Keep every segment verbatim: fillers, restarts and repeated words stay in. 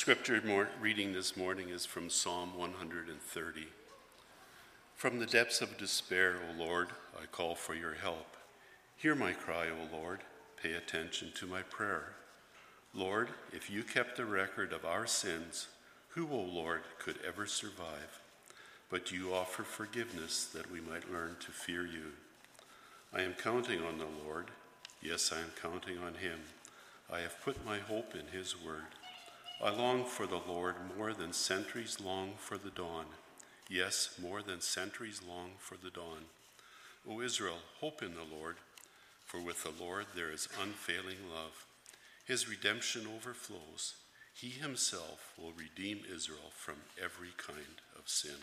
scripture mor- reading this morning is from Psalm one hundred thirty. From the depths of despair, O Lord, I call for your help. Hear my cry, O Lord. Pay attention to my prayer. Lord, if you kept the record of our sins, who, O Lord, could ever survive? But you offer forgiveness that we might learn to fear you. I am counting on the Lord. Yes, I am counting on him. I have put my hope in his word. I long for the Lord more than centuries long for the dawn. Yes, more than centuries long for the dawn. O Israel, hope in the Lord, for with the Lord there is unfailing love. His redemption overflows. He himself will redeem Israel from every kind of sin.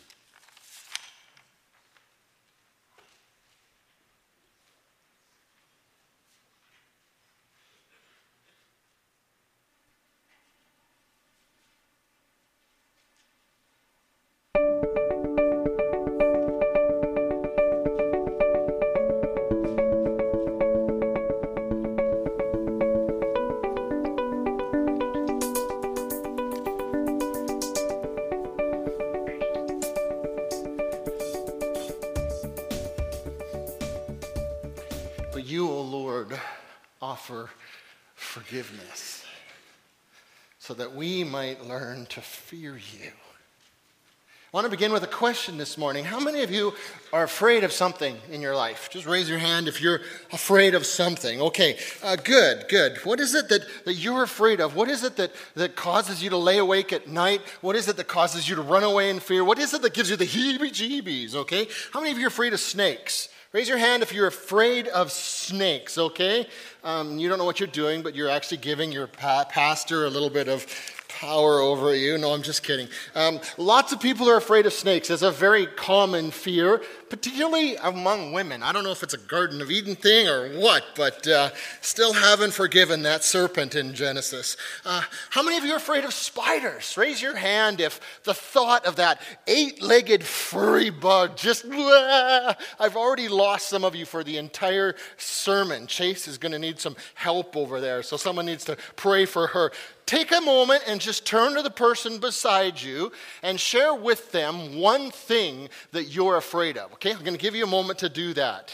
But you, O Lord, offer forgiveness so that we might learn to fear you. I want to begin with a question this morning. How many of you are afraid of something in your life? Just raise your hand if you're afraid of something. Okay, uh, good, good. What is it that, that you're afraid of? What is it that, that causes you to lay awake at night? What is it that causes you to run away in fear? What is it that gives you the heebie-jeebies, okay? How many of you are afraid of snakes? Raise your hand if you're afraid of snakes, okay? Um, you don't know what you're doing, but you're actually giving your pa- pastor a little bit of power over you. No, I'm just kidding. Um, lots of people are afraid of snakes. It's a very common fear, particularly among women. I don't know if it's a Garden of Eden thing or what, but uh, still haven't forgiven that serpent in Genesis. Uh, how many of you are afraid of spiders? Raise your hand if the thought of that eight-legged furry bug just... Blah, I've already lost some of you for the entire sermon. Chase is going to need some help over there, so someone needs to pray for her. Take a moment and just turn to the person beside you and share with them one thing that you're afraid of. Okay, I'm going to give you a moment to do that.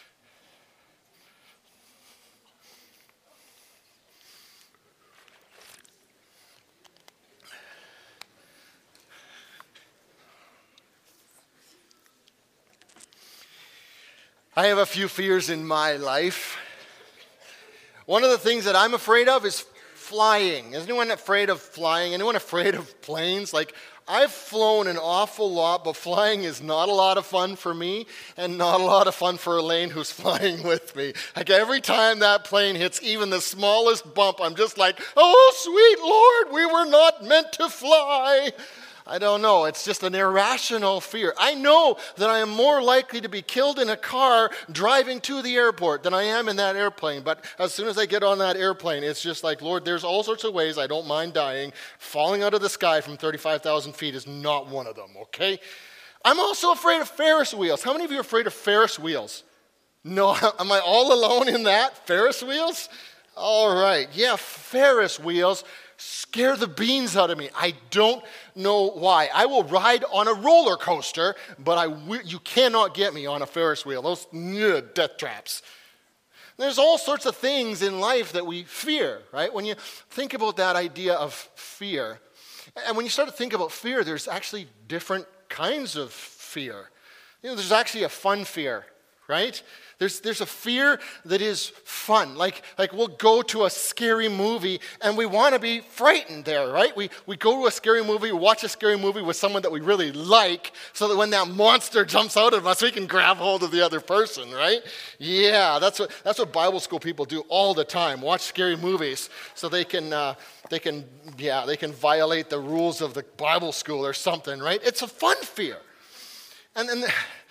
I have a few fears in my life. One of the things that I'm afraid of is flying. Is anyone afraid of flying? Anyone afraid of planes? Like, I've flown an awful lot, but flying is not a lot of fun for me and not a lot of fun for Elaine, who's flying with me. Like, every time that plane hits even the smallest bump, I'm just like, oh, sweet Lord, we were not meant to fly. I don't know. It's just an irrational fear. I know that I am more likely to be killed in a car driving to the airport than I am in that airplane. But as soon as I get on that airplane, it's just like, Lord, there's all sorts of ways I don't mind dying. Falling out of the sky from thirty-five thousand feet is not one of them, okay? I'm also afraid of Ferris wheels. How many of you are afraid of Ferris wheels? No, am I all alone in that? Ferris wheels? All right. Yeah, Ferris wheels scare the beans out of me. I don't know why. I will ride on a roller coaster, but I w- you cannot get me on a Ferris wheel. Those ugh, death traps. There's all sorts of things in life that we fear, right? When you think about that idea of fear, and when you start to think about fear, there's actually different kinds of fear. You know, there's actually a fun fear, right? There's there's a fear that is fun. Like, like we'll go to a scary movie and we want to be frightened there, right? We we go to a scary movie, watch a scary movie with someone that we really like, so that when that monster jumps out of us, we can grab hold of the other person, right? Yeah, that's what that's what Bible school people do all the time. Watch scary movies so they can uh, they can yeah they can violate the rules of the Bible school or something, right? It's a fun fear, and then.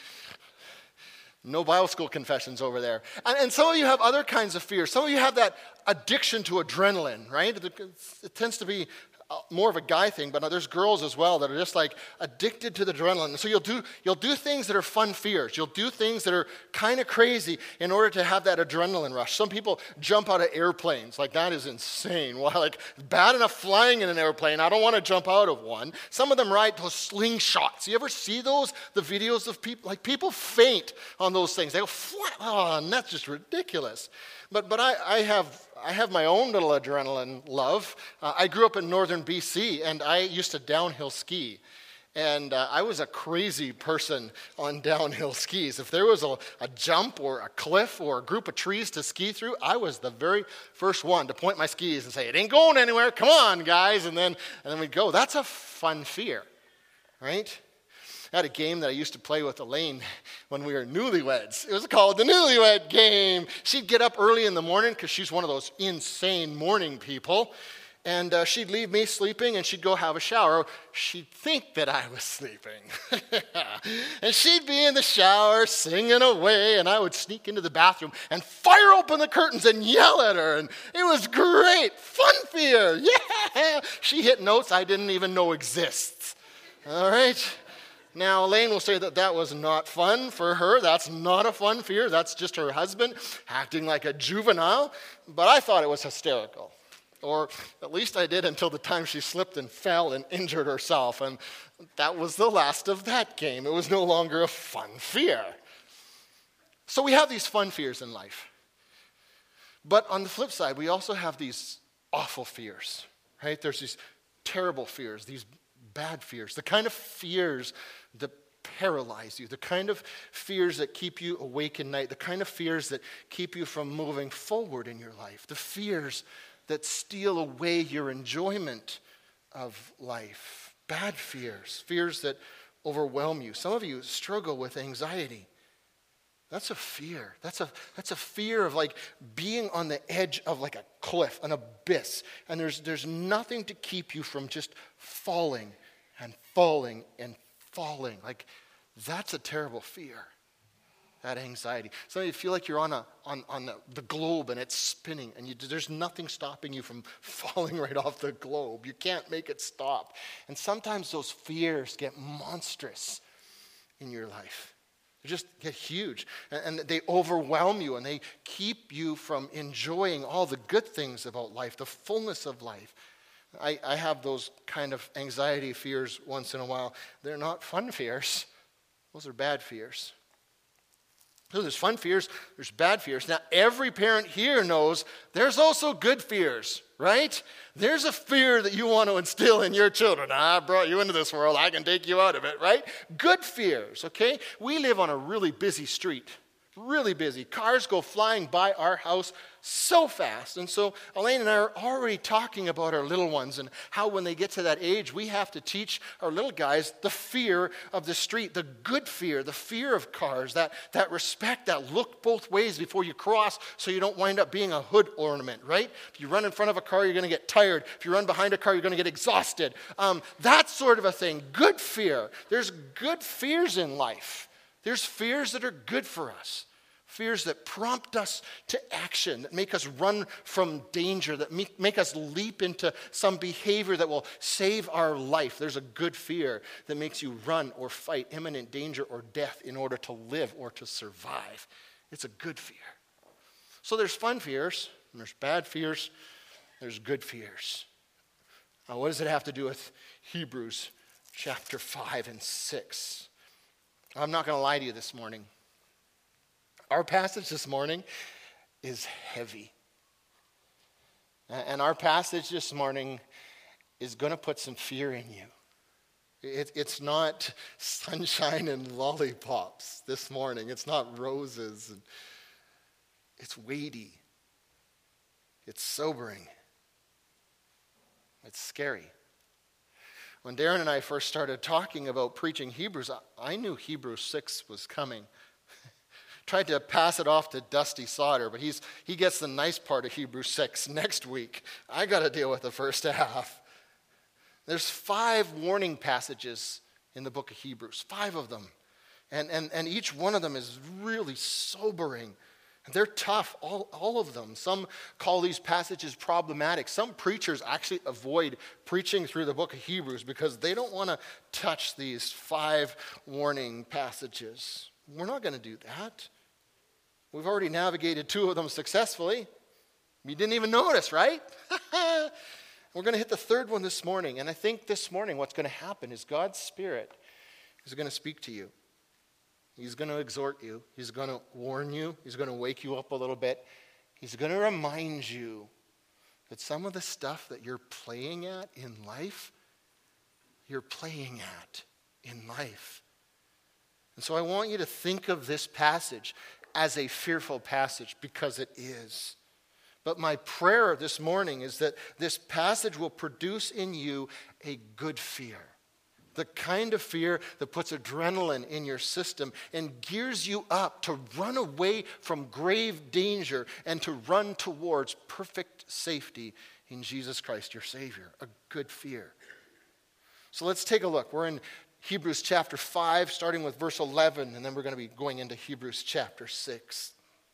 No Bible school confessions over there. And, and some of you have other kinds of fears. Some of you have that addiction to adrenaline, right? It, it tends to be uh, more of a guy thing, but there's girls as well that are just like addicted to the adrenaline. So you'll do you'll do things that are fun fears. You'll do things that are kind of crazy in order to have that adrenaline rush. Some people jump out of airplanes. Like, that is insane. Why? Like, bad enough flying in an airplane. I don't want to jump out of one. Some of them ride those slingshots. You ever see those? The videos of people, like, people faint on those things. They go flat. Oh, and that's just ridiculous. But but I, I have I have my own little adrenaline love. Uh, I grew up in northern B C, and I used to downhill ski. And uh, I was a crazy person on downhill skis. If there was a, a jump or a cliff or a group of trees to ski through, I was the very first one to point my skis and say, "It ain't going anywhere. Come on, guys." And then, and then we'd go. That's a fun fear, right? I had a game that I used to play with Elaine when we were newlyweds. It was called the Newlywed Game. She'd get up early in the morning because she's one of those insane morning people. And uh, she'd leave me sleeping, and she'd go have a shower. She'd think that I was sleeping. And she'd be in the shower singing away, and I would sneak into the bathroom and fire open the curtains and yell at her. And it was great. Fun fear. Yeah. She hit notes I didn't even know exists. All right. Now, Elaine will say that that was not fun for her. That's not a fun fear. That's just her husband acting like a juvenile. But I thought it was hysterical. Or at least I did until the time she slipped and fell and injured herself. And that was the last of that game. It was no longer a fun fear. So we have these fun fears in life. But on the flip side, we also have these awful fears, right? There's these terrible fears, these bad fears, the kind of fears that paralyze you, the kind of fears that keep you awake at night, the kind of fears that keep you from moving forward in your life, the fears that steal away your enjoyment of life, bad fears, fears that overwhelm you. Some of you struggle with anxiety. That's a fear. That's a, that's a fear of like being on the edge of like a cliff, an abyss, and there's, there's nothing to keep you from just falling and falling and falling. Like, that's a terrible fear, that anxiety. Some of you feel like you're on a on, on the, the globe and it's spinning, and you, there's nothing stopping you from falling right off the globe. You can't make it stop. And sometimes those fears get monstrous in your life. They just get huge, and, and they overwhelm you, and they keep you from enjoying all the good things about life, the fullness of life. I, I have those kind of anxiety fears once in a while. They're not fun fears. Those are bad fears. So there's fun fears, there's bad fears. Now, every parent here knows there's also good fears, right? There's a fear that you want to instill in your children. I brought you into this world, I can take you out of it, right? Good fears, okay? We live on a really busy street, really busy. Cars go flying by our house so fast. And so Elaine and I are already talking about our little ones and how when they get to that age, we have to teach our little guys the fear of the street, the good fear, the fear of cars, that, that respect, that look both ways before you cross so you don't wind up being a hood ornament, right? If you run in front of a car, you're going to get tired. If you run behind a car, you're going to get exhausted. Um, that sort of a thing. Good fear. There's good fears in life. There's fears that are good for us. Fears that prompt us to action, that make us run from danger, that make, make us leap into some behavior that will save our life. There's a good fear that makes you run or fight imminent danger or death in order to live or to survive. It's a good fear. So there's fun fears, and there's bad fears, there's good fears. Now, what does it have to do with Hebrews chapter five and six? I'm not going to lie to you this morning. Our passage this morning is heavy. And our passage this morning is going to put some fear in you. It, it's not sunshine and lollipops this morning. It's not roses. And it's weighty. It's sobering. It's scary. When Darren and I first started talking about preaching Hebrews, I knew Hebrews six was coming. Tried to pass it off to Dusty Sauter, but he's he gets the nice part of Hebrews six next week. I got to deal with the first half. There's five warning passages in the book of Hebrews, five of them. And, and, and each one of them is really sobering They're tough, all, all of them. Some call these passages problematic. Some preachers actually avoid preaching through the book of Hebrews because they don't want to touch these five warning passages. We're not going to do that. We've already navigated two of them successfully. You didn't even notice, right? We're going to hit the third one this morning. And I think this morning what's going to happen is God's Spirit is going to speak to you. He's going to exhort you. He's going to warn you. He's going to wake you up a little bit. He's going to remind you that some of the stuff that you're playing at in life, you're playing at in life. And so I want you to think of this passage as a fearful passage, because it is. But my prayer this morning is that this passage will produce in you a good fear. The kind of fear that puts adrenaline in your system and gears you up to run away from grave danger and to run towards perfect safety in Jesus Christ, your Savior. A good fear. So let's take a look. We're in Hebrews chapter five, starting with verse eleven, and then we're going to be going into Hebrews chapter six.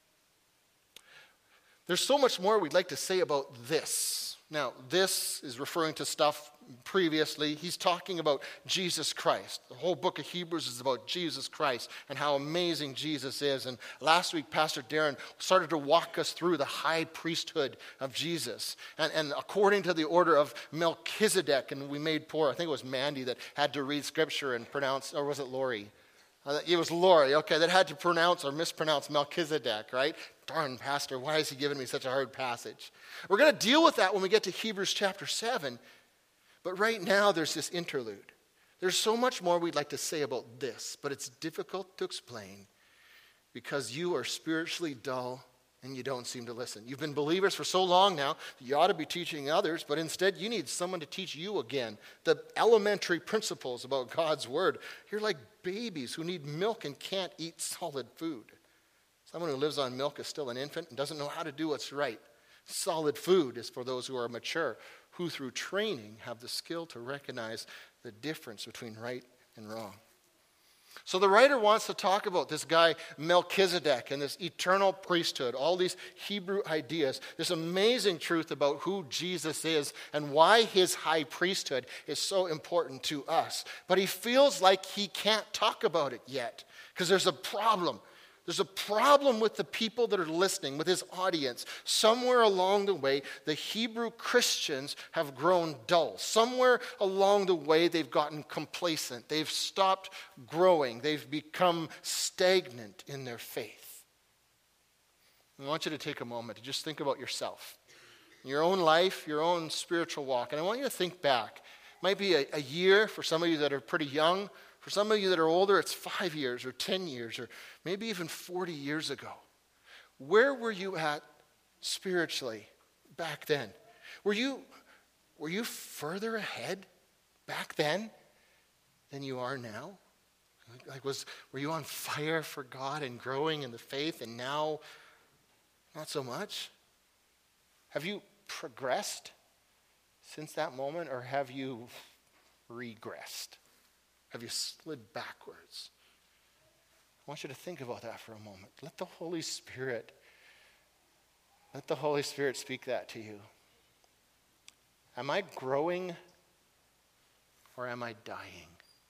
There's so much more we'd like to say about this. Now, this is referring to stuff previously. He's talking about Jesus Christ. The whole book of Hebrews is about Jesus Christ and how amazing Jesus is. And last week, Pastor Darren started to walk us through the high priesthood of Jesus. And, and according to the order of Melchizedek, and we made poor, I think it was Mandy that had to read scripture and pronounce, or was it Lori? Uh, it was Lori, okay, that had to pronounce or mispronounce Melchizedek, right? Darn, Pastor, why is he giving me such a hard passage? We're going to deal with that when we get to Hebrews chapter seven. But right now, there's this interlude. There's so much more we'd like to say about this, but it's difficult to explain because you are spiritually dull and you don't seem to listen. You've been believers for so long now that you ought to be teaching others, but instead you need someone to teach you again the elementary principles about God's word. You're like babies who need milk and can't eat solid food. Someone who lives on milk is still an infant and doesn't know how to do what's right. Solid food is for those who are mature, who through training have the skill to recognize the difference between right and wrong. So the writer wants to talk about this guy Melchizedek and this eternal priesthood, all these Hebrew ideas, this amazing truth about who Jesus is and why his high priesthood is so important to us. But he feels like he can't talk about it yet because there's a problem. There's a problem with the people that are listening, with his audience. Somewhere along the way, the Hebrew Christians have grown dull. Somewhere along the way, they've gotten complacent. They've stopped growing. They've become stagnant in their faith. I want you to take a moment to just think about yourself, your own life, your own spiritual walk. And I want you to think back. It might be a, a year for some of you that are pretty young. For some of you that are older, it's five years or ten years or maybe even forty years ago. Where were you at spiritually back then? Were you, were you further ahead back then than you are now? Like was, were you on fire for God and growing in the faith and now not so much? Have you progressed since that moment or have you regressed? Have you slid backwards? I want you to think about that for a moment. Let the Holy Spirit, let the Holy Spirit speak that to you. Am I growing or am I dying?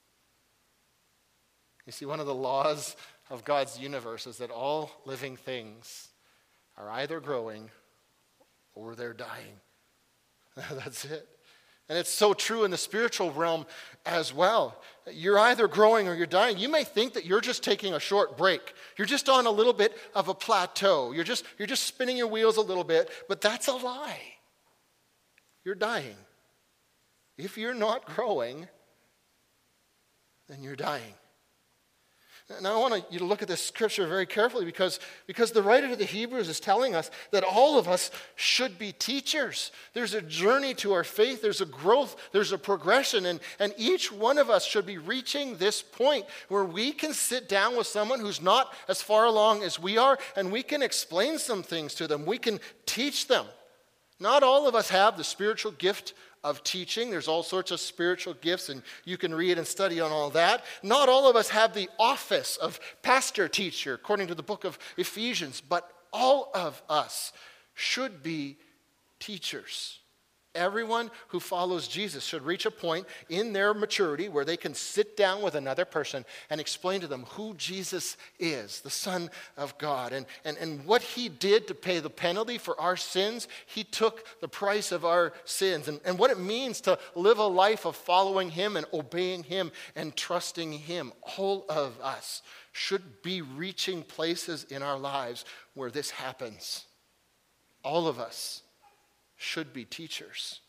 You see, one of the laws of God's universe is that all living things are either growing or they're dying. That's it. And it's so true in the spiritual realm as well. You're either growing or you're dying. You may think that you're just taking a short break. You're just on a little bit of a plateau. You're just, you're just spinning your wheels a little bit, but that's a lie. You're dying. If you're not growing, then you're dying. Now, I want you to look at this scripture very carefully because, because the writer of the Hebrews is telling us that all of us should be teachers. There's a journey to our faith. There's a growth. There's a progression. And, and each one of us should be reaching this point where we can sit down with someone who's not as far along as we are, and we can explain some things to them. We can teach them. Not all of us have the spiritual gift of teaching. There's all sorts of spiritual gifts, and you can read and study on all that. Not all of us have the office of pastor teacher, according to the book of Ephesians, but All of us should be teachers. Everyone who follows Jesus should reach a point in their maturity where they can sit down with another person and explain to them who Jesus is, the Son of God, and, and, and what he did to pay the penalty for our sins. He took the price of our sins, and, and what it means to live a life of following him and obeying him and trusting him. All of us should be reaching places in our lives where this happens. All of us should be teachers.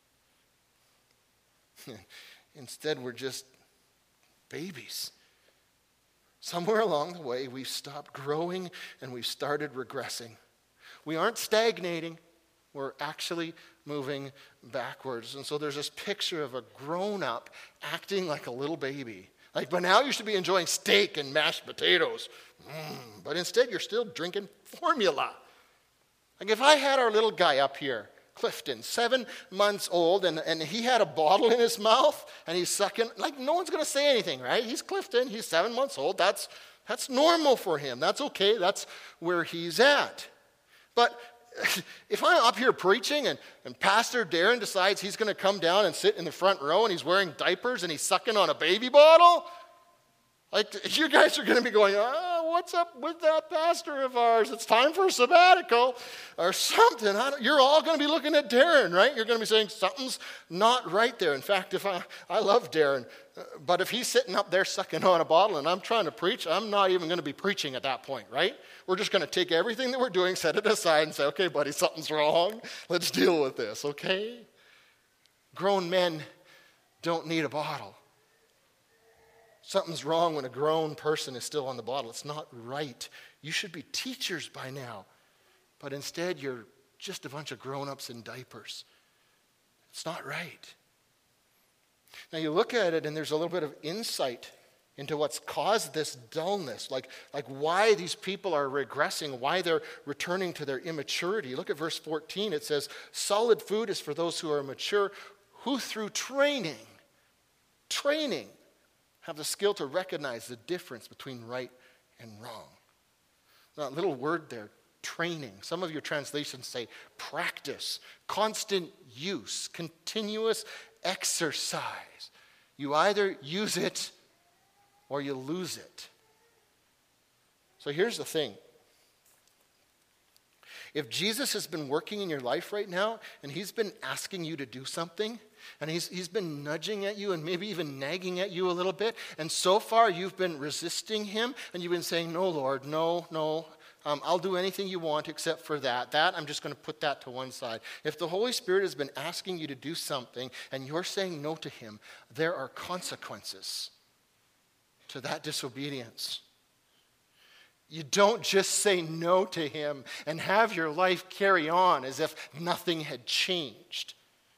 Instead, we're just babies. Somewhere along the way, we've stopped growing and we've started regressing. We aren't stagnating. We're actually moving backwards. And so there's this picture of a grown-up acting like a little baby. Like, by now you should be enjoying steak and mashed potatoes. Mm, but instead, you're still drinking formula. Like, if I had our little guy up here, Clifton, seven months old, and, and he had a bottle in his mouth, and he's sucking, like, no one's going to say anything, right? He's Clifton. He's seven months old. That's, that's normal for him. That's okay. That's where he's at. But if I'm up here preaching, and, and Pastor Darren decides he's going to come down and sit in the front row, and he's wearing diapers, and he's sucking on a baby bottle, like, you guys are going to be going, oh, what's up with that pastor of ours? It's time for a sabbatical or something. I don't, you're all going to be looking at Darren, right? You're going to be saying something's not right there. In fact, if I, I love Darren, but if he's sitting up there sucking on a bottle and I'm trying to preach, I'm not even going to be preaching at that point, right? We're just going to take everything that we're doing, set it aside and say, okay, buddy, something's wrong. Let's deal with this, okay? Grown men don't need a bottle. Something's wrong when a grown person is still on the bottle. It's not right. You should be teachers by now. But instead, you're just a bunch of grown-ups in diapers. It's not right. Now, you look at it, and there's a little bit of insight into what's caused this dullness, like, like why these people are regressing, why they're returning to their immaturity. Look at verse fourteen. It says, solid food is for those who are mature, who through training, training, have the skill to recognize the difference between right and wrong. That little word there, training. Some of your translations say practice, constant use, continuous exercise. You either use it or you lose it. So here's the thing. If Jesus has been working in your life right now and he's been asking you to do something, and he's, he's been nudging at you and maybe even nagging at you a little bit, and so far you've been resisting him and you've been saying, no, Lord, no, no, um, I'll do anything you want except for that. That, I'm just going to put that to one side. If the Holy Spirit has been asking you to do something and you're saying no to him, there are consequences to that disobedience. You don't just say no to him and have your life carry on as if nothing had changed.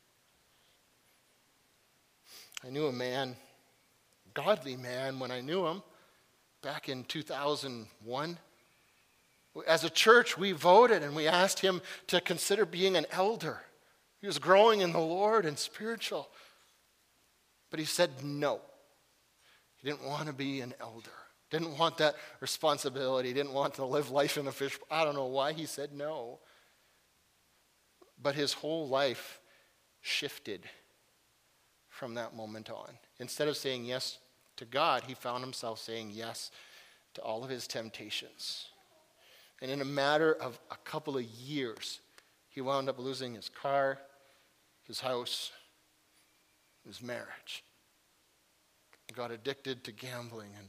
I knew a man, godly man, when I knew him back in two thousand one. As a church, we voted and we asked him to consider being an elder. He was growing in the Lord and spiritual. But he said no. He didn't want to be an elder. Didn't want that responsibility. Didn't want to live life in a fish. I don't know why he said no. But his whole life shifted from that moment on. Instead of saying yes to God, he found himself saying yes to all of his temptations. And in a matter of a couple of years, he wound up losing his car, his house, his marriage. He got addicted to gambling. And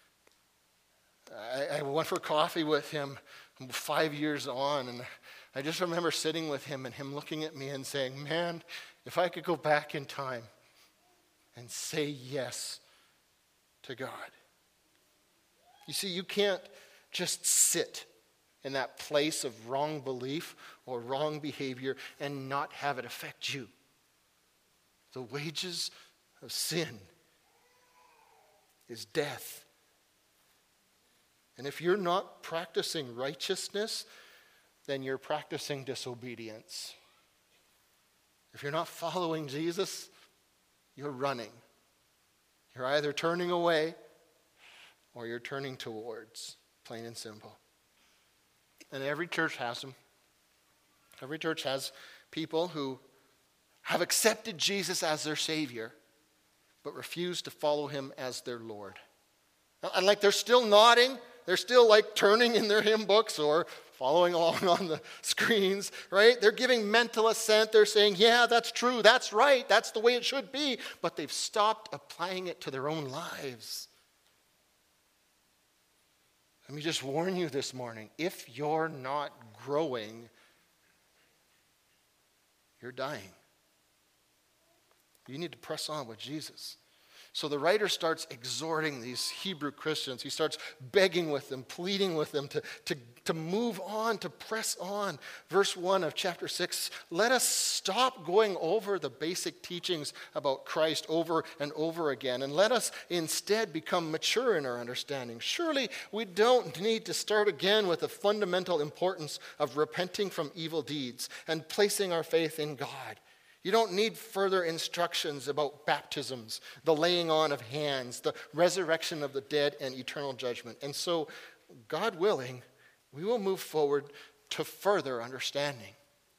I, I went for coffee with him five years on, and I just remember sitting with him and him looking at me and saying, man, if I could go back in time and say yes to God. You see, you can't just sit in that place of wrong belief or wrong behavior and not have it affect you. The wages of sin is death. And if you're not practicing righteousness, then you're practicing disobedience. If you're not following Jesus, you're running. You're either turning away or you're turning towards, plain and simple. And every church has them. Every church has people who have accepted Jesus as their Savior, but refuse to follow him as their Lord. And like they're still nodding, they're still like turning in their hymn books or following along on the screens, right? They're giving mental assent. They're saying, yeah, that's true, that's right, that's the way it should be. But they've stopped applying it to their own lives. Let me just warn you this morning, if you're not growing, you're dying. You need to press on with Jesus. So the writer starts exhorting these Hebrew Christians. He starts begging with them, pleading with them to, to, to move on, to press on. Verse one of chapter six, let us stop going over the basic teachings about Christ over and over again, and let us instead become mature in our understanding. Surely we don't need to start again with the fundamental importance of repenting from evil deeds and placing our faith in God. You don't need further instructions about baptisms, the laying on of hands, the resurrection of the dead, and eternal judgment. And so, God willing, we will move forward to further understanding.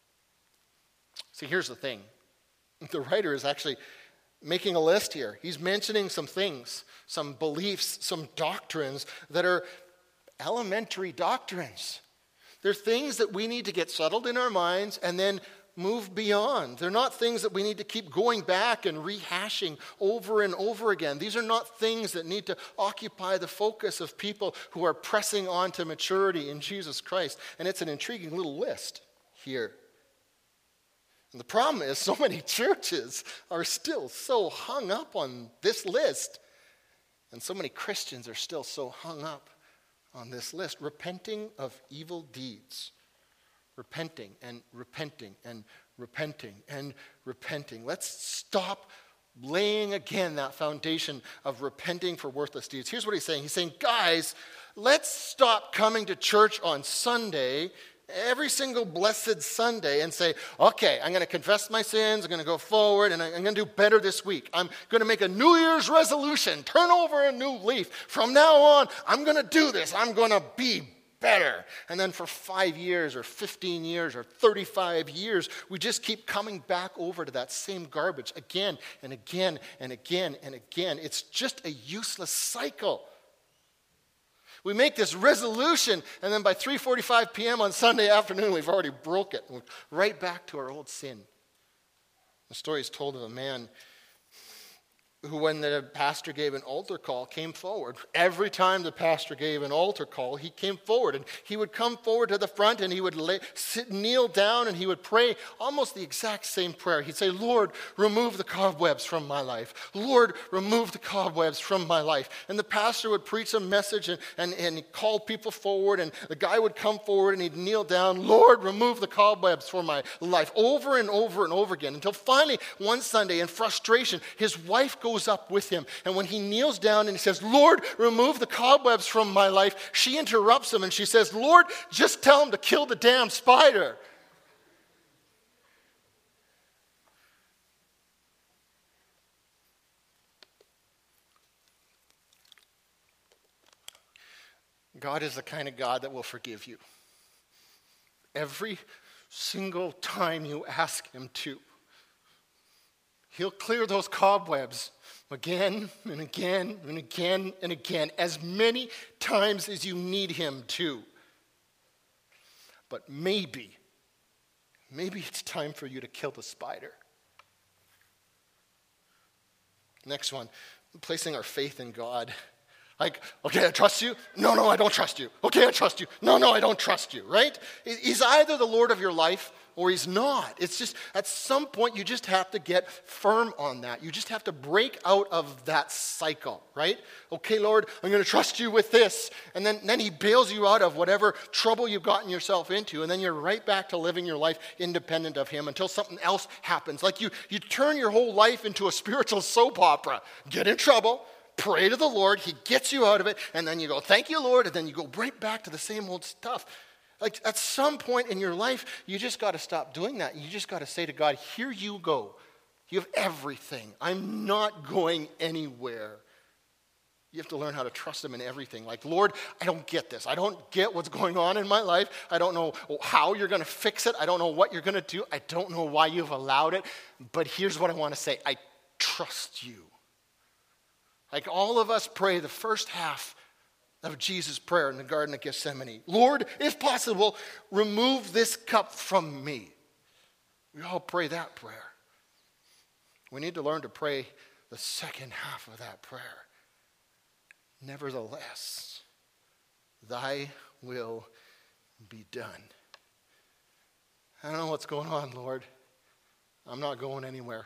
See, here's the thing. The writer is actually making a list here. He's mentioning some things, some beliefs, some doctrines that are elementary doctrines. They're things that we need to get settled in our minds and then move beyond. They're not things that we need to keep going back and rehashing over and over again. These are not things that need to occupy the focus of people who are pressing on to maturity in Jesus Christ. And it's an intriguing little list here. And the problem is so many churches are still so hung up on this list. And so many Christians are still so hung up on this list. Repenting of evil deeds. Repenting and repenting and repenting and repenting. Let's stop laying again that foundation of repenting for worthless deeds. Here's what he's saying. He's saying, guys, let's stop coming to church on Sunday, every single blessed Sunday, and say, okay, I'm going to confess my sins, I'm going to go forward, and I'm going to do better this week. I'm going to make a New Year's resolution, turn over a new leaf. From now on, I'm going to do this. I'm going to be better. And then for five years or fifteen years or thirty-five years, we just keep coming back over to that same garbage again and again and again and again. It's just a useless cycle. We make this resolution, and then by three forty-five p.m. on Sunday afternoon, we've already broke it. We're right back to our old sin. The story is told of a man who, when the pastor gave an altar call, came forward. Every time the pastor gave an altar call, he came forward. And he would come forward to the front, and he would lay, sit, kneel down, and he would pray almost the exact same prayer. He'd say, Lord, remove the cobwebs from my life. Lord, remove the cobwebs from my life. And the pastor would preach a message, and, and, and he'd call people forward, and the guy would come forward, and he'd kneel down, Lord, remove the cobwebs from my life, over and over and over again, until finally, one Sunday, in frustration, his wife goes up with him. And when he kneels down and he says, Lord, remove the cobwebs from my life, she interrupts him and she says, Lord, just tell him to kill the damn spider. God is the kind of God that will forgive you. Every single time you ask him to. He'll clear those cobwebs again and again and again and again, as many times as you need him to. But maybe, maybe it's time for you to kill the spider. Next one, placing our faith in God. Like, okay, I trust you. No, no, I don't trust you. Okay, I trust you. No, no, I don't trust you, right? He's either the Lord of your life or he's not. It's just, at some point, you just have to get firm on that. You just have to break out of that cycle, right? Okay, Lord, I'm going to trust you with this. And then, then he bails you out of whatever trouble you've gotten yourself into. And then you're right back to living your life independent of him until something else happens. Like you, you turn your whole life into a spiritual soap opera. Get in trouble. Pray to the Lord, he gets you out of it, and then you go, thank you, Lord, and then you go right back to the same old stuff. Like at some point in your life, you just got to stop doing that. You just got to say to God, here you go. You have everything. I'm not going anywhere. You have to learn how to trust him in everything. Like, Lord, I don't get this. I don't get what's going on in my life. I don't know how you're going to fix it. I don't know what you're going to do. I don't know why you've allowed it. But here's what I want to say. I trust you. Like all of us pray the first half of Jesus' prayer in the Garden of Gethsemane. Lord, if possible, remove this cup from me. We all pray that prayer. We need to learn to pray the second half of that prayer. Nevertheless, thy will be done. I don't know what's going on, Lord. I'm not going anywhere.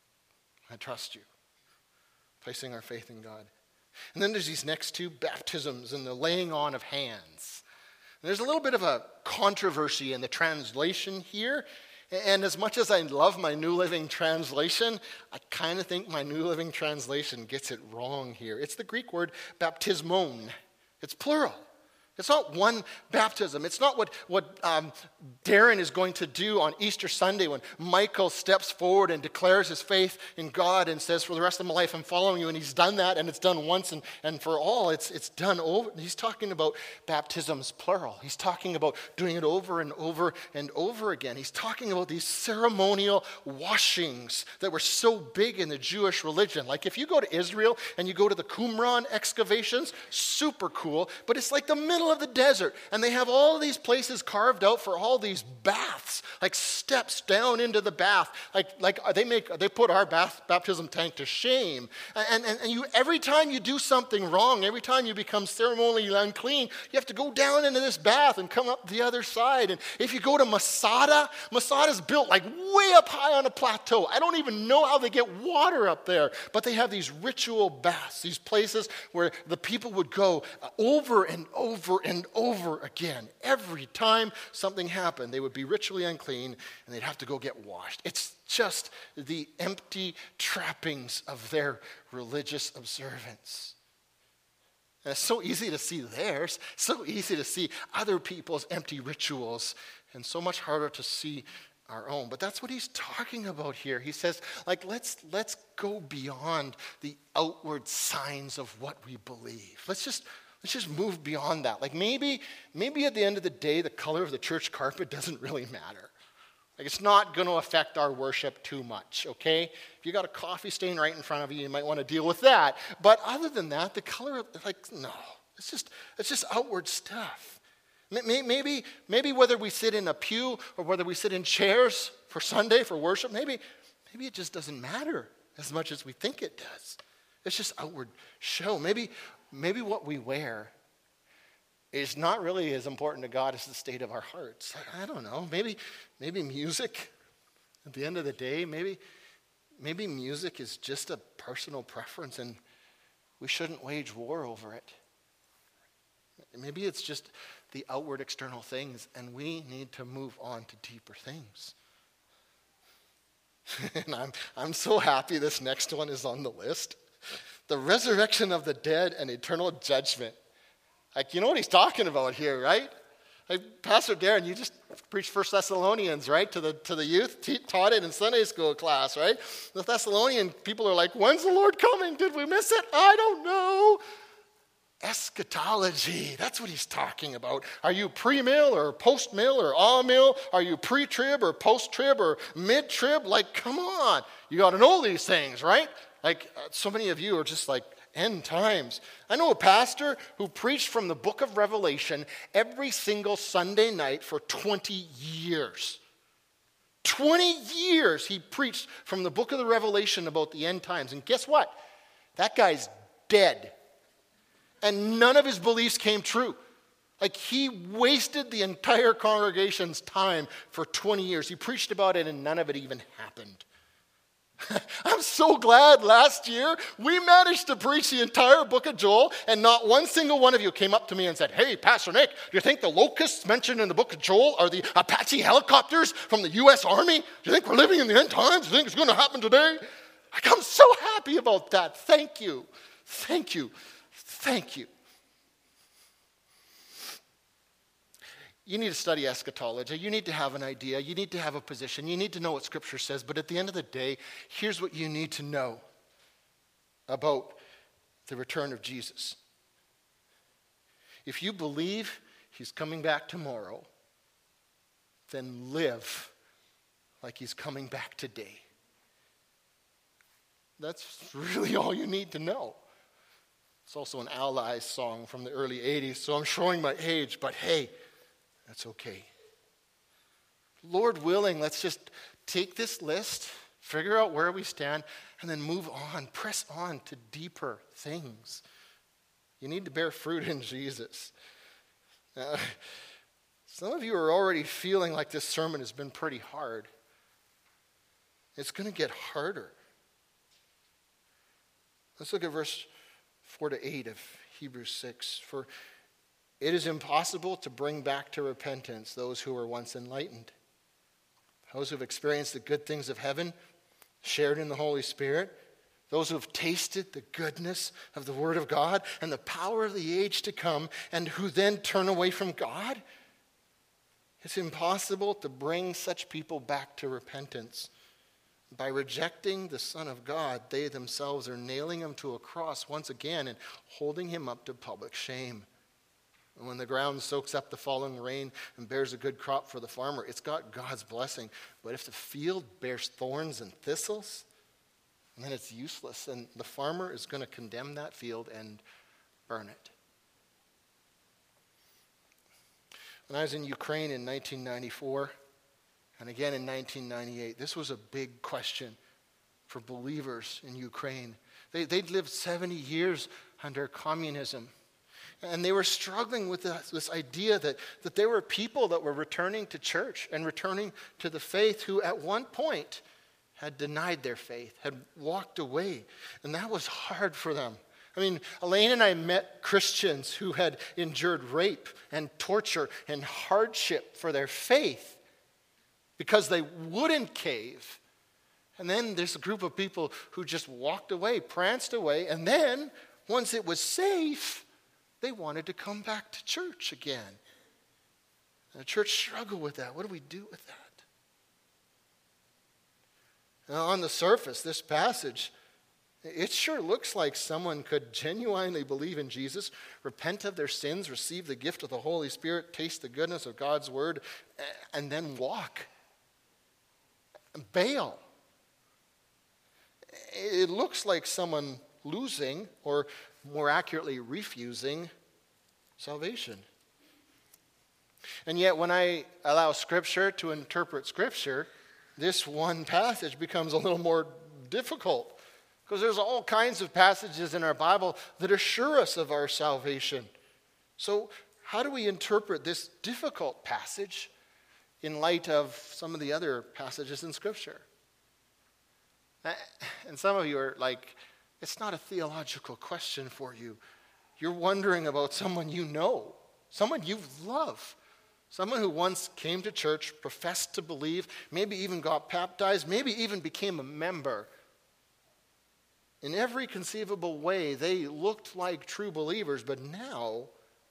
I trust you. Placing our faith in God. And then there's these next two baptisms and the laying on of hands. And there's a little bit of a controversy in the translation here. And as much as I love my New Living Translation, I kind of think my New Living Translation gets it wrong here. It's the Greek word baptismon. It's plural. It's not one baptism. It's not what, what um, Darren is going to do on Easter Sunday when Michael steps forward and declares his faith in God and says, for the rest of my life, I'm following you. And he's done that, and it's done once and, and for all. It's, it's done over. He's talking about baptisms, plural. He's talking about doing it over and over and over again. He's talking about these ceremonial washings that were so big in the Jewish religion. Like if you go to Israel and you go to the Qumran excavations, super cool, but it's like the middle of the desert, and they have all these places carved out for all these baths, like steps down into the bath, like like they make they put our bath baptism tank to shame. And, and and you every time you do something wrong, every time you become ceremonially unclean, you have to go down into this bath and come up the other side. And if you go to Masada, Masada's built like way up high on a plateau. I don't even know how they get water up there, but they have these ritual baths, these places where the people would go over and over and over again. Every time something happened, they would be ritually unclean and they'd have to go get washed. It's just the empty trappings of their religious observance. And it's so easy to see theirs, so easy to see other people's empty rituals, and so much harder to see our own. But that's what he's talking about here. He says, like, let's let's go beyond the outward signs of what we believe. Let's just Let's just move beyond that. Like maybe, maybe at the end of the day, the color of the church carpet doesn't really matter. Like it's not going to affect our worship too much, okay? If you got a coffee stain right in front of you, you might want to deal with that. But other than that, the color, like, no. It's just, it's just outward stuff. Maybe, maybe whether we sit in a pew or whether we sit in chairs for Sunday, for worship, maybe, maybe it just doesn't matter as much as we think it does. It's just outward show. Maybe... Maybe what we wear is not really as important to God as the state of our hearts. I don't know. Maybe, maybe music. At the end of the day, maybe, maybe music is just a personal preference, and we shouldn't wage war over it. Maybe it's just the outward, external things, and we need to move on to deeper things. And I'm I'm so happy this next one is on the list. The resurrection of the dead and eternal judgment. Like, you know what he's talking about here, right? Like, Pastor Darren, you just preached First Thessalonians, right, to the to the youth, t- taught it in Sunday school class, right? The Thessalonian people are like, when's the Lord coming? Did we miss it? I don't know. Eschatology, that's what he's talking about. Are you pre-mill or post-mill or all-mill? Are you pre-trib or post-trib or mid-trib? Like, come on. You got to know these things, right? Like, uh, so many of you are just like, end times. I know a pastor who preached from the book of Revelation every single Sunday night for twenty years. twenty years he preached from the book of the Revelation about the end times. And guess what? That guy's dead. And none of his beliefs came true. Like, he wasted the entire congregation's time for twenty years. He preached about it and none of it even happened. I'm so glad last year we managed to preach the entire book of Joel, and not one single one of you came up to me and said, hey, Pastor Nick, do you think the locusts mentioned in the book of Joel are the Apache helicopters from the U S Army? Do you think we're living in the end times? Do you think it's going to happen today? Like, I'm so happy about that. Thank you. Thank you. Thank you. You need to study eschatology. You need to have an idea. You need to have a position. You need to know what Scripture says. But at the end of the day, here's what you need to know about the return of Jesus. If you believe he's coming back tomorrow, then live like he's coming back today. That's really all you need to know. It's also an Allies song from the early eighties, so I'm showing my age, but hey, that's okay. Lord willing, let's just take this list, figure out where we stand, and then move on, press on to deeper things. You need to bear fruit in Jesus. Now, some of you are already feeling like this sermon has been pretty hard. It's going to get harder. Let's look at verse four to eight of Hebrews six. For it is impossible to bring back to repentance those who were once enlightened, those who have experienced the good things of heaven, shared in the Holy Spirit, those who have tasted the goodness of the Word of God and the power of the age to come, and who then turn away from God. It's impossible to bring such people back to repentance. By rejecting the Son of God, they themselves are nailing him to a cross once again and holding him up to public shame. And when the ground soaks up the falling rain and bears a good crop for the farmer, it's got God's blessing. But if the field bears thorns and thistles, then it's useless, and the farmer is going to condemn that field and burn it. When I was in Ukraine in nineteen ninety-four, and again in nineteen ninety-eight, this was a big question for believers in Ukraine. They, they'd lived seventy years under communism. And they were struggling with this, this idea that, that there were people that were returning to church and returning to the faith who at one point had denied their faith, had walked away. And that was hard for them. I mean, Elaine and I met Christians who had endured rape and torture and hardship for their faith because they wouldn't cave. And then there's a group of people who just walked away, pranced away, and then once it was safe, they wanted to come back to church again. And the church struggled with that. What do we do with that? Now, on the surface, this passage, it sure looks like someone could genuinely believe in Jesus, repent of their sins, receive the gift of the Holy Spirit, taste the goodness of God's word, and then walk. Bail. It looks like someone losing, or more accurately, refusing salvation. And yet, when I allow Scripture to interpret Scripture, this one passage becomes a little more difficult, because there's all kinds of passages in our Bible that assure us of our salvation. So how do we interpret this difficult passage in light of some of the other passages in Scripture? And some of you are like, it's not a theological question for you. You're wondering about someone you know, someone you love, someone who once came to church, professed to believe, maybe even got baptized, maybe even became a member. In every conceivable way, they looked like true believers, but now,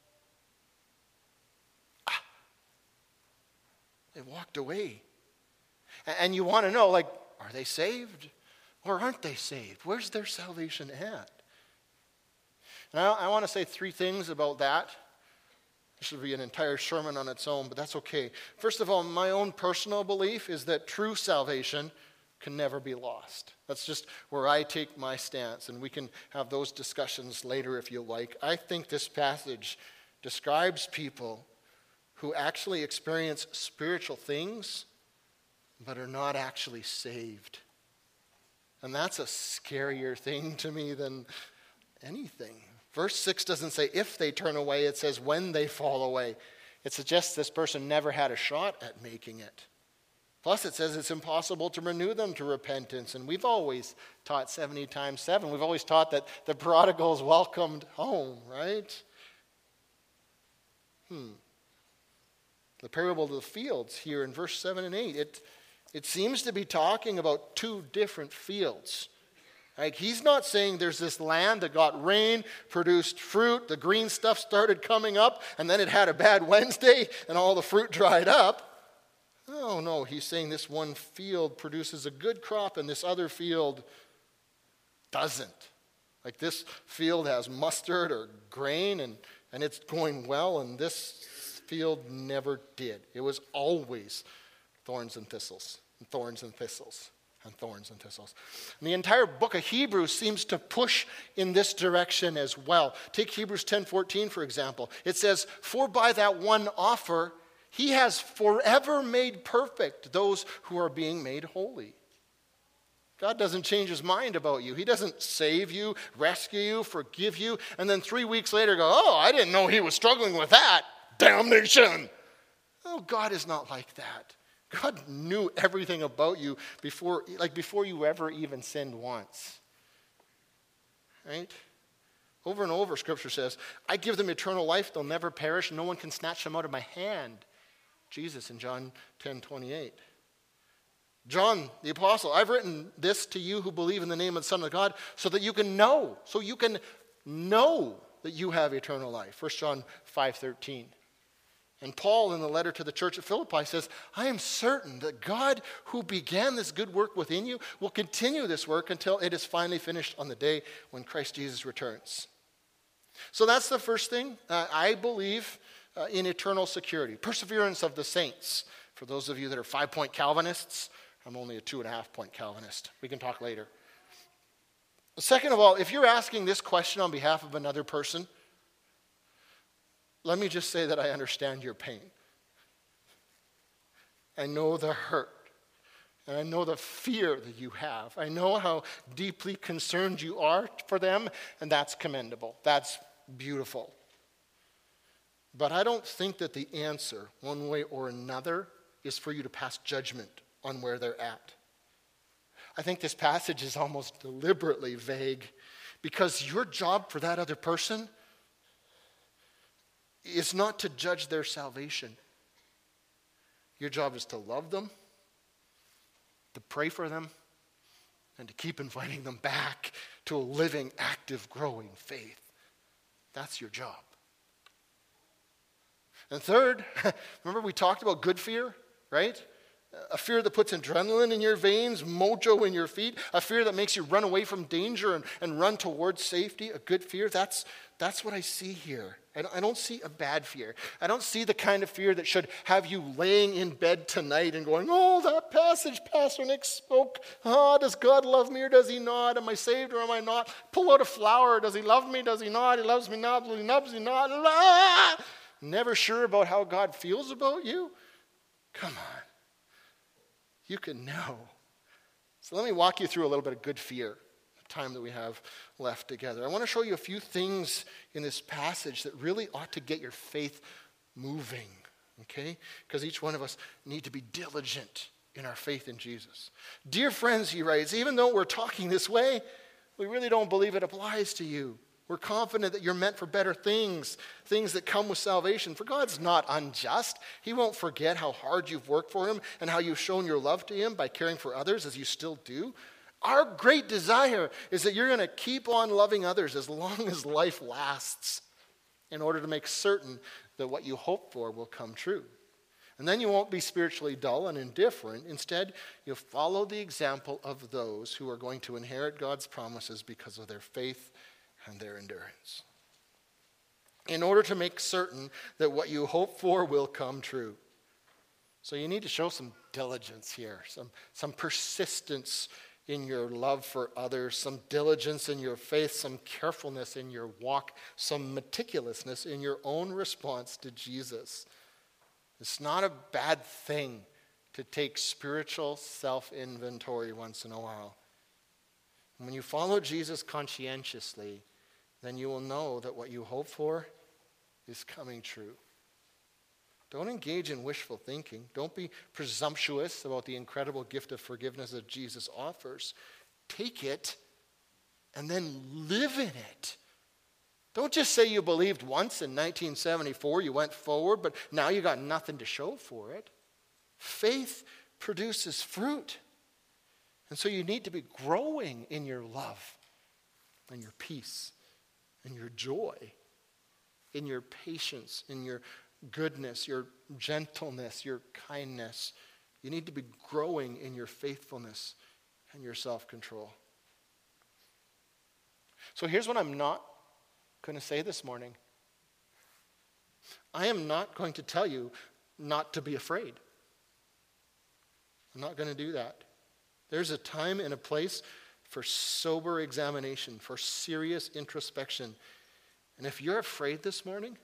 ah, they walked away. And you want to know, like, are they saved or aren't they saved? Where's their salvation at? Now, I want to say three things about that. This should be an entire sermon on its own, but that's okay. First of all, my own personal belief is that true salvation can never be lost. That's just where I take my stance, and we can have those discussions later if you like. I think this passage describes people who actually experience spiritual things but are not actually saved. And that's a scarier thing to me than anything. Verse six doesn't say if they turn away, it says when they fall away. It suggests this person never had a shot at making it. Plus, it says it's impossible to renew them to repentance. And we've always taught seventy times seven. We've always taught that the prodigal is welcomed home, right? Hmm. The parable of the fields here in verse seven and eight, it, it seems to be talking about two different fields. Like, he's not saying there's this land that got rain, produced fruit, the green stuff started coming up, and then it had a bad Wednesday and all the fruit dried up. Oh, no, he's saying this one field produces a good crop and this other field doesn't. Like this field has mustard or grain and, and it's going well, and this field never did. It was always thorns and thistles, and thorns and thistles, and thorns and thistles. And the entire book of Hebrews seems to push in this direction as well. Take Hebrews ten fourteen, for example. It says, "For by that one offer, he has forever made perfect those who are being made holy." God doesn't change his mind about you. He doesn't save you, rescue you, forgive you, and then three weeks later go, "Oh, I didn't know he was struggling with that. Damnation." Oh, God is not like that. God knew everything about you before, like before you ever even sinned once. Right? Over and over, Scripture says, "I give them eternal life. They'll never perish. No one can snatch them out of my hand." Jesus in John ten twenty-eight. John, the apostle, "I've written this to you who believe in the name of the Son of God so that you can know, so you can know that you have eternal life." First John five thirteen. And Paul in the letter to the church at Philippi says, "I am certain that God who began this good work within you will continue this work until it is finally finished on the day when Christ Jesus returns." So that's the first thing. Uh, I believe uh, in eternal security, perseverance of the saints. For those of you that are five-point Calvinists, I'm only a two-and-a-half-point Calvinist. We can talk later. Second of all, if you're asking this question on behalf of another person, let me just say that I understand your pain. I know the hurt. And I know the fear that you have. I know how deeply concerned you are for them, and that's commendable. That's beautiful. But I don't think that the answer, one way or another, is for you to pass judgment on where they're at. I think this passage is almost deliberately vague because your job for that other person is not to judge their salvation. Your job is to love them, to pray for them, and to keep inviting them back to a living, active, growing faith. That's your job. And third, remember we talked about good fear, right? A fear that puts adrenaline in your veins, mojo in your feet, a fear that makes you run away from danger and, and run towards safety, a good fear. That's, that's what I see here. I don't, I don't see a bad fear. I don't see the kind of fear that should have you laying in bed tonight and going, "Oh, that passage Pastor Nick spoke. Oh, does God love me or does he not? Am I saved or am I not? Pull out a flower. Does he love me? Does he not? He loves me not. He loves me not." Ah! Never sure about how God feels about you? Come on. You can know. So let me walk you through a little bit of good fear, the time that we have left together. I want to show you a few things in this passage that really ought to get your faith moving, okay? Because each one of us need to be diligent in our faith in Jesus. "Dear friends," he writes, "even though we're talking this way, we really don't believe it applies to you. We're confident that you're meant for better things, things that come with salvation. For God's not unjust. He won't forget how hard you've worked for him and how you've shown your love to him by caring for others as you still do. Our great desire is that you're going to keep on loving others as long as life lasts in order to make certain that what you hope for will come true. And then you won't be spiritually dull and indifferent. Instead, you'll follow the example of those who are going to inherit God's promises because of their faith and their endurance, in order to make certain that what you hope for will come true." So you need to show some diligence here, some, some persistence in your love for others, some diligence in your faith, some carefulness in your walk, some meticulousness in your own response to Jesus. It's not a bad thing to take spiritual self-inventory once in a while. And when you follow Jesus conscientiously, then you will know that what you hope for is coming true. Don't engage in wishful thinking. Don't be presumptuous about the incredible gift of forgiveness that Jesus offers. Take it and then live in it. Don't just say you believed once in nineteen seventy-four, you went forward, but now you got nothing to show for it. Faith produces fruit. And so you need to be growing in your love and your peace and your joy, in your patience, in your goodness, your gentleness, your kindness. You need to be growing in your faithfulness and your self-control. So here's what I'm not going to say this morning. I am not going to tell you not to be afraid. I'm not going to do that. There's a time and a place for sober examination, for serious introspection. And if you're afraid this morning,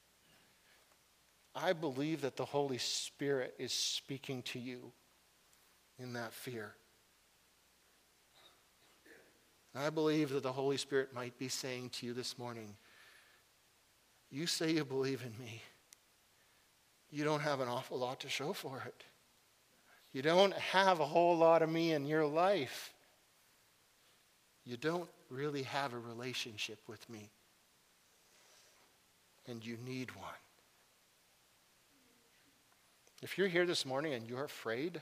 I believe that the Holy Spirit is speaking to you in that fear. I believe that the Holy Spirit might be saying to you this morning, you say you believe in me. You don't have an awful lot to show for it. You don't have a whole lot of me in your life. You don't really have a relationship with me. And you need one. If you're here this morning and you're afraid,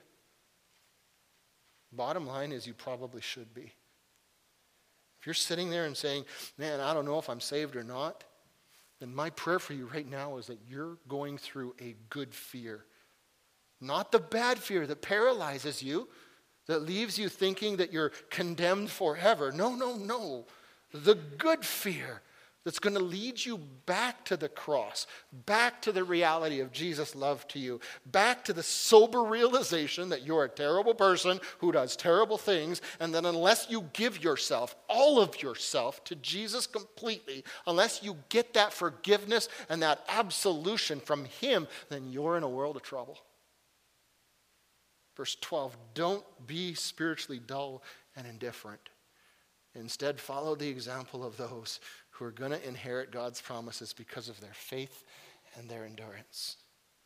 bottom line is you probably should be. If you're sitting there and saying, man, I don't know if I'm saved or not, then my prayer for you right now is that you're going through a good fear. Not the bad fear that paralyzes you, that leaves you thinking that you're condemned forever. No, no, no. The good fear that's going to lead you back to the cross, back to the reality of Jesus' love to you, back to the sober realization that you're a terrible person who does terrible things, and that unless you give yourself, all of yourself, to Jesus completely, unless you get that forgiveness and that absolution from him, then you're in a world of trouble. Verse twelve, don't be spiritually dull and indifferent. Instead, follow the example of those who are going to inherit God's promises because of their faith and their endurance.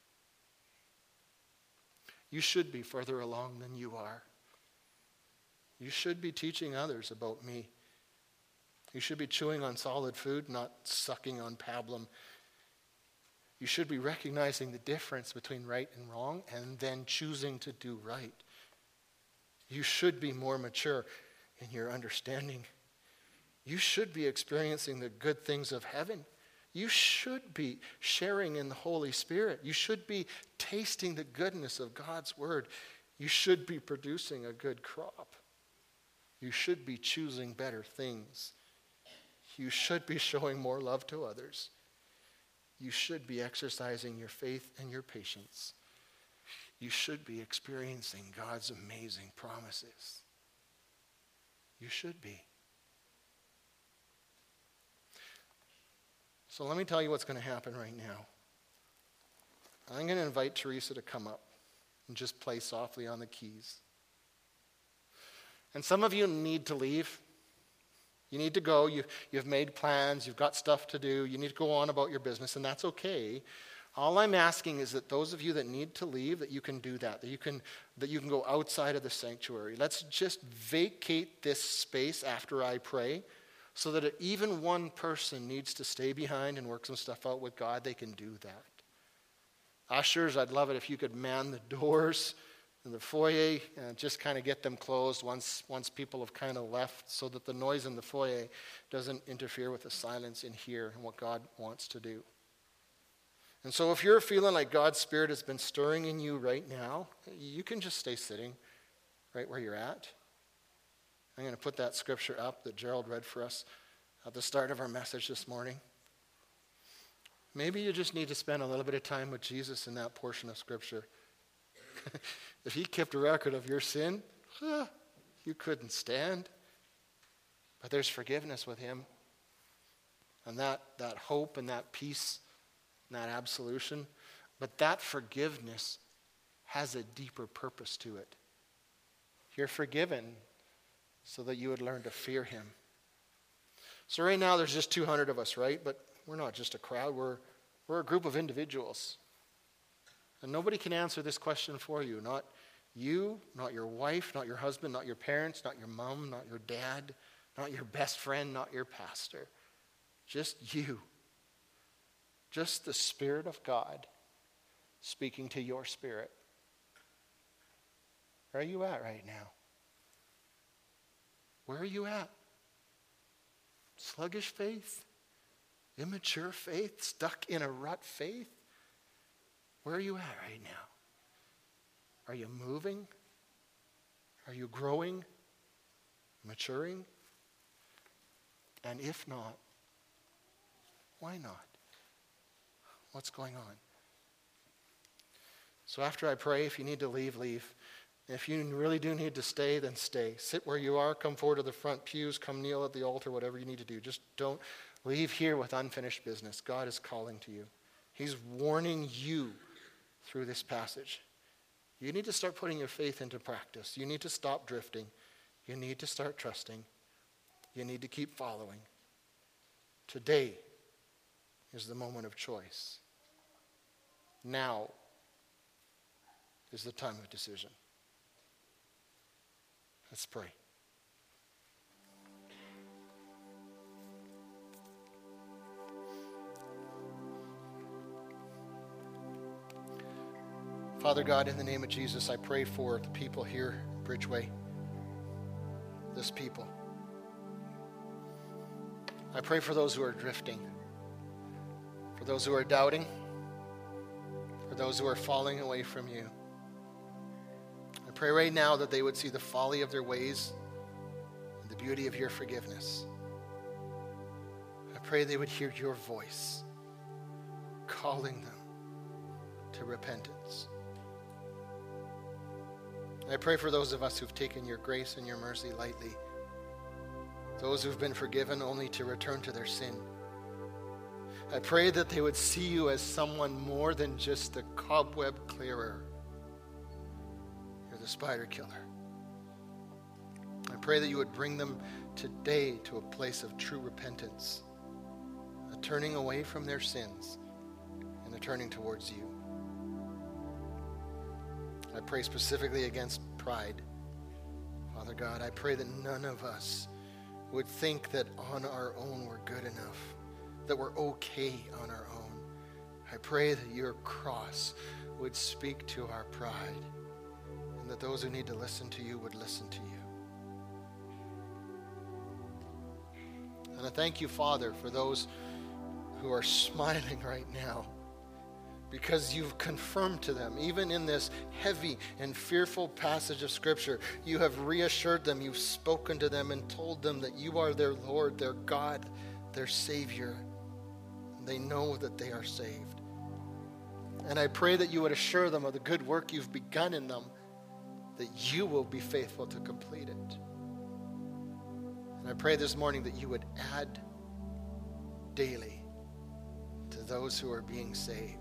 You should be further along than you are. You should be teaching others about me. You should be chewing on solid food, not sucking on pablum. You should be recognizing the difference between right and wrong and then choosing to do right. You should be more mature in your understanding. You should be experiencing the good things of heaven. You should be sharing in the Holy Spirit. You should be tasting the goodness of God's word. You should be producing a good crop. You should be choosing better things. You should be showing more love to others. You should be exercising your faith and your patience. You should be experiencing God's amazing promises. You should be. So let me tell you what's going to happen right now. I'm going to invite Teresa to come up and just play softly on the keys. And some of you need to leave. You need to go. You, you've made plans. You've got stuff to do. You need to go on about your business, and that's okay. All I'm asking is that those of you that need to leave, that you can do that, that you can, that you can go outside of the sanctuary. Let's just vacate this space after I pray, so that if even one person needs to stay behind and work some stuff out with God, they can do that. Ushers, I'd love it if you could man the doors in the foyer and just kind of get them closed once, once people have kind of left, so that the noise in the foyer doesn't interfere with the silence in here and what God wants to do. And so if you're feeling like God's Spirit has been stirring in you right now, you can just stay sitting right where you're at. I'm going to put that scripture up that Gerald read for us at the start of our message this morning. Maybe you just need to spend a little bit of time with Jesus in that portion of scripture. If he kept a record of your sin, huh, you couldn't stand. But there's forgiveness with him. And that, that hope and that peace and that absolution. But that forgiveness has a deeper purpose to it. You're forgiven so that you would learn to fear him. So right now there's just two hundred of us, right? But we're not just a crowd. We're, we're a group of individuals. And nobody can answer this question for you. Not you, not your wife, not your husband, not your parents, not your mom, not your dad, not your best friend, not your pastor. Just you. Just the Spirit of God speaking to your spirit. Where are you at right now? Where are you at? Sluggish faith? Immature faith? Stuck in a rut faith? Where are you at right now? Are you moving? Are you growing? Maturing? And if not, why not? What's going on? So after I pray, if you need to leave, leave. If you really do need to stay, then stay. Sit where you are. Come forward to the front pews. Come kneel at the altar, whatever you need to do. Just don't leave here with unfinished business. God is calling to you. He's warning you through this passage. You need to start putting your faith into practice. You need to stop drifting. You need to start trusting. You need to keep following. Today is the moment of choice. Now is the time of decision. Let's pray. Father God, in the name of Jesus, I pray for the people here, Bridgeway, this people. I pray for those who are drifting, for those who are doubting, for those who are falling away from you. I pray right now that they would see the folly of their ways and the beauty of your forgiveness. I pray they would hear your voice calling them to repentance. I pray for those of us who've taken your grace and your mercy lightly, those who've been forgiven only to return to their sin. I pray that they would see you as someone more than just the cobweb clearer. You're the spider killer. I pray that you would bring them today to a place of true repentance, a turning away from their sins and a turning towards you. I pray specifically against pride. Father God, I pray that none of us would think that on our own we're good enough, that we're okay on our own. I pray that your cross would speak to our pride, and that those who need to listen to you would listen to you. And I thank you, Father, for those who are smiling right now, because you've confirmed to them, even in this heavy and fearful passage of Scripture, you have reassured them, you've spoken to them and told them that you are their Lord, their God, their Savior. They know that they are saved. And I pray that you would assure them of the good work you've begun in them, that you will be faithful to complete it. And I pray this morning that you would add daily to those who are being saved.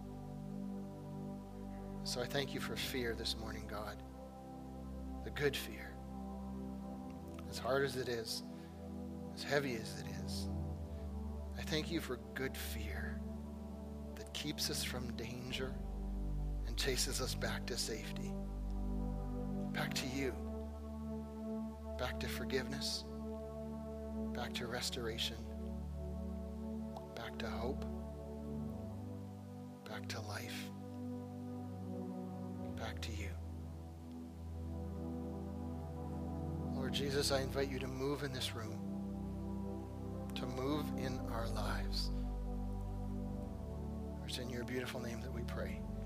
So I thank you for fear this morning, God. The good fear. As hard as it is, as heavy as it is, I thank you for good fear that keeps us from danger and chases us back to safety, back to you, back to forgiveness, back to restoration, back to hope, back to life. Back to you. Lord Jesus, I invite you to move in this room, to move in our lives. It's in your beautiful name that we pray.